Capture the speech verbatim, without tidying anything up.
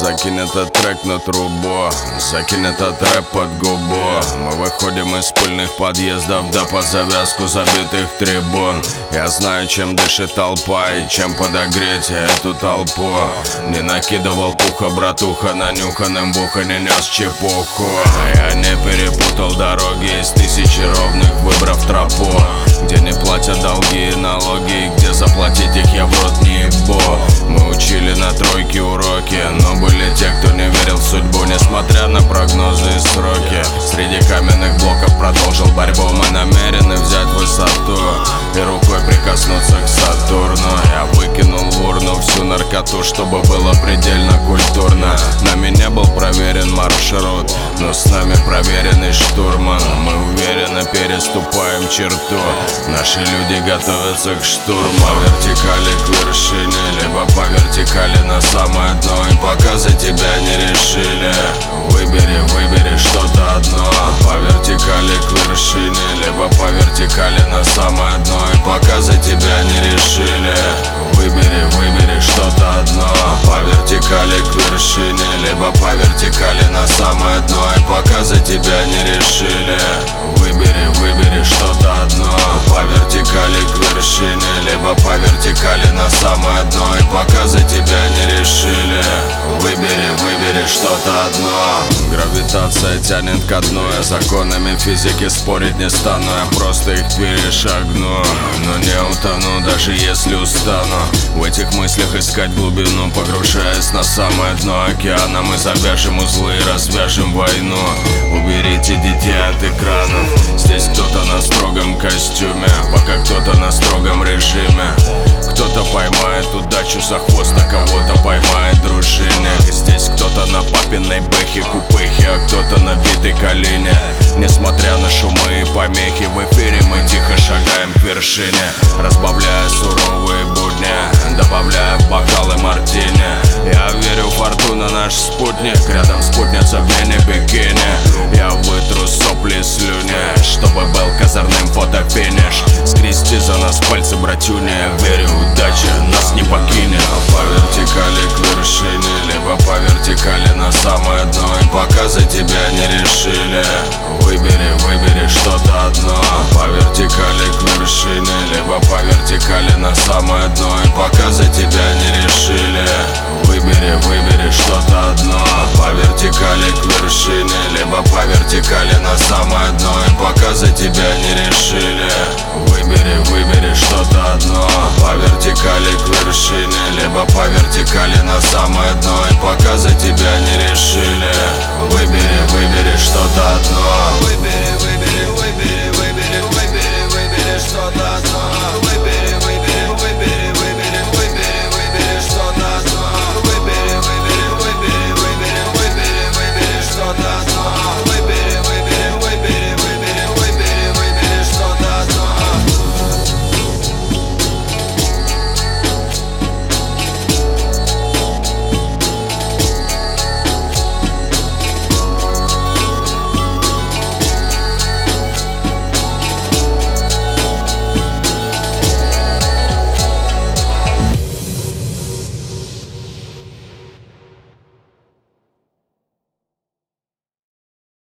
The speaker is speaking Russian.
Закинь этот трек на трубу, закинь этот рэп под губу. Мы выходим из пыльных подъездов, да под завязку забитых трибун. Я знаю, чем дышит толпа и чем подогреть эту толпу. Не накидывал пуха, братуха, нанюханным буха не нес чепуху. Я не перепутал дороги из тысячи ровных, выбрав тропу, где не платят долги и налоги, и где заплатить их я в рот не ебу. Мы учили на тройке уроки, но были те, кто не верил в судьбу, несмотря на прогнозы и сроки. Среди каменных блоков продолжил борьбу. Мы намерены взять высоту и рукой прикоснуться к Сатурну. Я выкинул в урну всю наркоту, чтобы было предельно культурно. Нами не был проверен маршрут, но с нами проверенный штурман. Мы уверенно переступаем черту, наши люди готовятся к штурму. По вертикали к вершине, либо по вертикали на самое дно. И пока за тебя не решили, выбери, выбери что-то одно. По вертикали к вершине, либо по вертикали на самое дно. И пока за тебя не решили, выбери, выбери что-то одно. По вертикали к вершине, либо по вертикали на самое дно. И пока за тебя не решили, выбери, выбери что-то одно. По вертикали к вершине, либо по вертикали на самое дно. И пока за тебя не решили, выбери, выбери что-то одно. Гравитация тянет ко дну, я законами физики спорить не стану. Я просто их перешагну, но не утону, даже если устану в этих мыслях искать глубину. Погружаясь на самое дно океана, мы завяжем узлы и развяжем войну. Уберите детей от экранов, здесь кто-то на строгом костюме, пока кто-то на строгом режиме. Кто-то поймает удачу за хвост, а кого-то поймает дружинник. Здесь кто-то на папиной бэхе, купыхе, а кто-то на битой колени. Несмотря на шумы и помехи, в эфире мы тихо шагаем к вершине, разбавляя суровые будни, добавляя в бокалы мартини. Я верю в фортуну, наш спутник, рядом спутница в мини-бикини. Я вытру сопли и слюни, чтобы был козырным фотофиниш. Скрести за нас пальцы, братюня, верю, удача нас не покинет. По вертикали к вершине, либо по вертикали на самое дно. И пока за тебя не решили, выбери, выбери что-то одно. По вертикали к вершине, либо по вертикали на самое дно. И пока за тебя не решили, выбери, выбери что-то одно. По вертикали к вершине, либо по вертикали на самое дно. И пока за тебя не решили, выбери, выбери что-то одно. По вертикали к вершине, либо по вертикали на самое дно. И пока за тебя не решили, выбери, выбери что-то одно. Выбери.